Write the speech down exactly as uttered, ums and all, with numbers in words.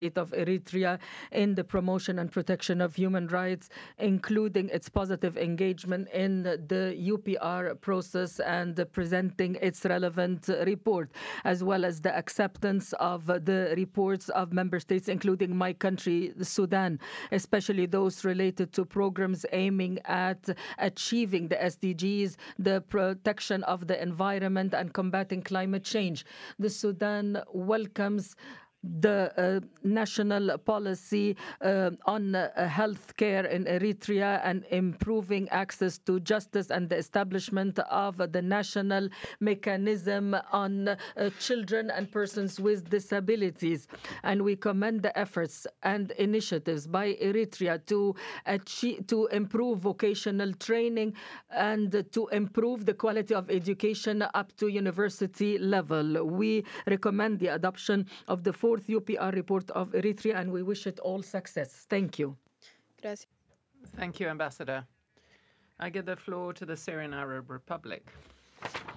of Eritrea in the promotion and protection of human rights, including its positive engagement in the U P R process and presenting its relevant report, as well as the acceptance of the reports of member states, including my country, Sudan, especially those related to programs aiming at achieving the S D Gs, the protection of the environment, and combating climate change. The Sudan welcomes the uh, national policy uh, on uh, health care in Eritrea and improving access to justice and the establishment of the national mechanism on uh, children and persons with disabilities. And we commend the efforts and initiatives by Eritrea to achieve, to improve vocational training and to improve the quality of education up to university level. We recommend the adoption of the fourth U P R report of Eritrea, and we wish it all success. Thank you. Thank you, Ambassador. I give the floor to the Syrian Arab Republic.